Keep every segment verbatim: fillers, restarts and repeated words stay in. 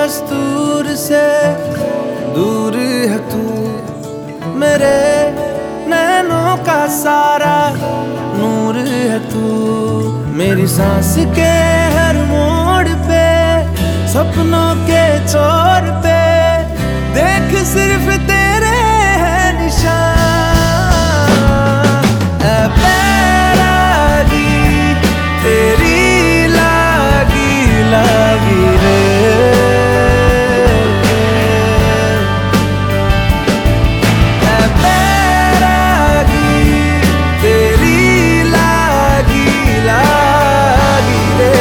दस्तूर से दूर है तू, मेरे नैनों का सारा नूर है तू। मेरी सांस के हर मोड़ पे, सपनों के छोर पे देख सिर्फ तेरे है निशान। ऐ बैरागी तेरी लागी लागी रे, ऐ बैरागी तेरी लागी लागी रे।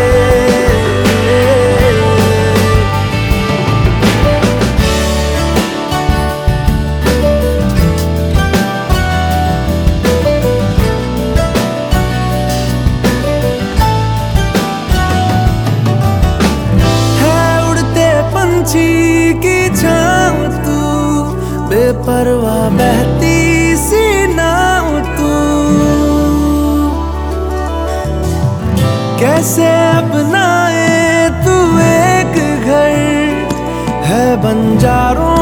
पंछी की छाँव तू, बेपरवाह बहती सी नाव तू। कैसे अपनाए तू एक घर है बंजारों